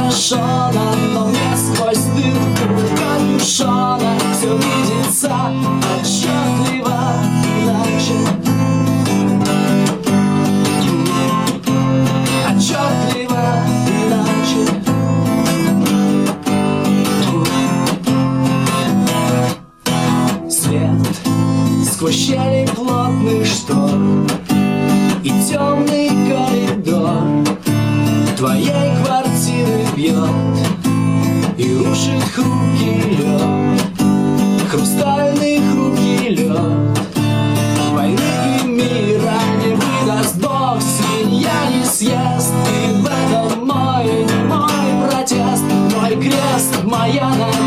решено, но мне сквозь дырку капюшона все видится отчетливо иначе. Отчетливо иначе. Свет сквозь щели плотных штор и темный коридор твоей квартиры бьет и рушит хрупкий лед, хрустальный хрупкий лед. Войны и мира не выдаст Бог, свинья не съест, и в этом мой протест, мой крест, моя надежда.